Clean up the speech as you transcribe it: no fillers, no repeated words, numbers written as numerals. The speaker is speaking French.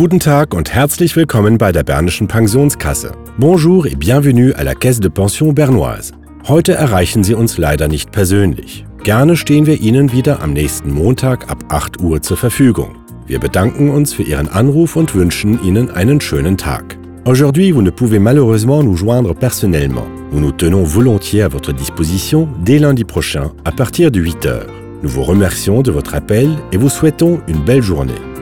Guten Tag und herzlich willkommen bei der Bernischen Pensionskasse. Bonjour et bienvenue à la Caisse de Pension Bernoise. Heute erreichen Sie uns leider nicht persönlich. Gerne stehen wir Ihnen wieder am nächsten Montag ab 8 Uhr zur Verfügung. Wir bedanken uns für Ihren Anruf und wünschen Ihnen einen schönen Tag. Aujourd'hui, vous ne pouvez malheureusement nous joindre personnellement. Nous nous tenons volontiers à votre disposition dès lundi prochain à partir de 8 heures. Nous vous remercions de votre appel et vous souhaitons une belle journée.